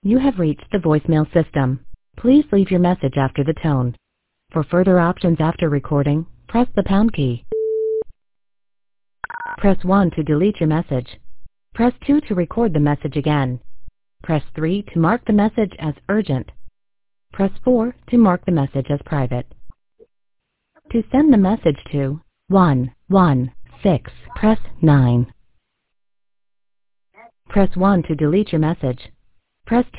You have reached the voicemail system. Please leave your message after the tone. For further options after recording, press the pound key. Press 1 to delete your message. Press 2 to record the message again. Press 3 to mark the message as urgent. Press 4 to mark the message as private. To send the message to 116, press 9. Press 1 to delete your message. Press